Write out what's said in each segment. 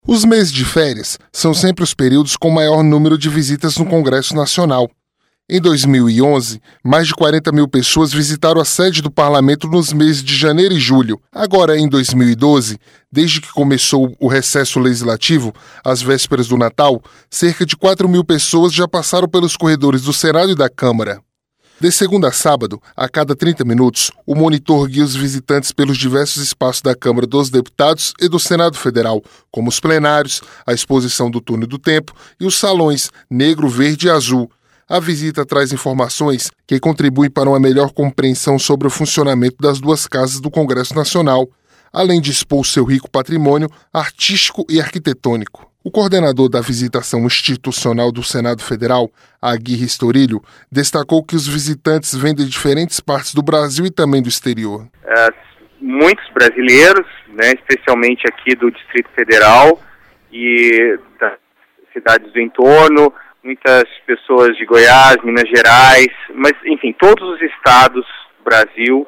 Os meses de férias são sempre os períodos com maior número de visitas no Congresso Nacional. Em 2011, mais de 40 mil pessoas visitaram a sede do Parlamento nos meses de janeiro e julho. Agora, em 2012, desde que começou o recesso legislativo, às vésperas do Natal, cerca de 4 mil pessoas já passaram pelos corredores do Senado e da Câmara. De segunda a sábado, a cada 30 minutos, o monitor guia os visitantes pelos diversos espaços da Câmara dos Deputados e do Senado Federal, como os plenários, a exposição do Túnel do Tempo e os salões negro, verde e azul. A visita traz informações que contribuem para uma melhor compreensão sobre o funcionamento das duas casas do Congresso Nacional, além de expor seu rico patrimônio artístico e arquitetônico. O coordenador da visitação institucional do Senado Federal, Aguirre Storilho, destacou que os visitantes vêm de diferentes partes do Brasil e também do exterior. Muitos brasileiros, especialmente aqui do Distrito Federal e das cidades do entorno, muitas pessoas de Goiás, Minas Gerais, mas enfim, todos os estados do Brasil,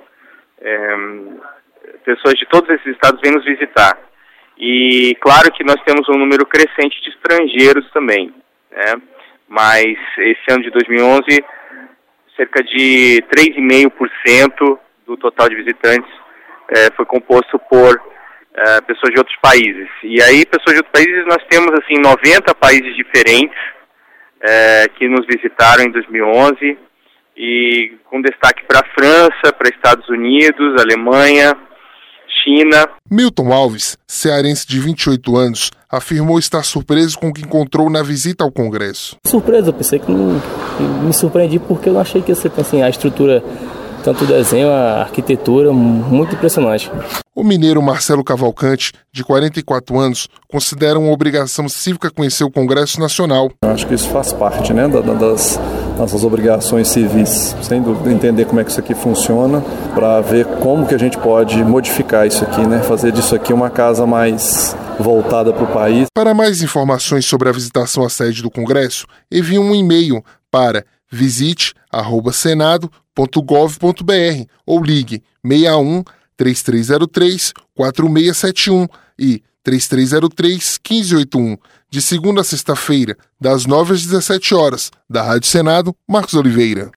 pessoas de todos esses estados vêm nos visitar. E claro que nós temos um número crescente de estrangeiros também, mas esse ano de 2011, cerca de 3,5% do total de visitantes foi composto por pessoas de outros países. E aí, pessoas de outros países, nós temos assim 90 países diferentes que nos visitaram em 2011, e com destaque para a França, para Estados Unidos, Alemanha, China. Milton Alves, cearense de 28 anos, afirmou estar surpreso com o que encontrou na visita ao Congresso. Surpresa, eu pensei que me surpreendi porque eu não achei que ia ser assim, a estrutura, tanto o desenho, a arquitetura, muito impressionante. O mineiro Marcelo Cavalcante, de 44 anos, considera uma obrigação cívica conhecer o Congresso Nacional. Eu acho que isso faz parte, das nossas obrigações civis, sem dúvida, entender como é que isso aqui funciona, para ver como que a gente pode modificar isso aqui, fazer disso aqui uma casa mais voltada para o país. Para mais informações sobre a visitação à sede do Congresso, envie um e-mail para visite@senado.gov.br ou ligue 61 3303 4671 e 3303 1581, de segunda a sexta-feira, das 9 às 17 horas, da Rádio Senado, Marcos Oliveira.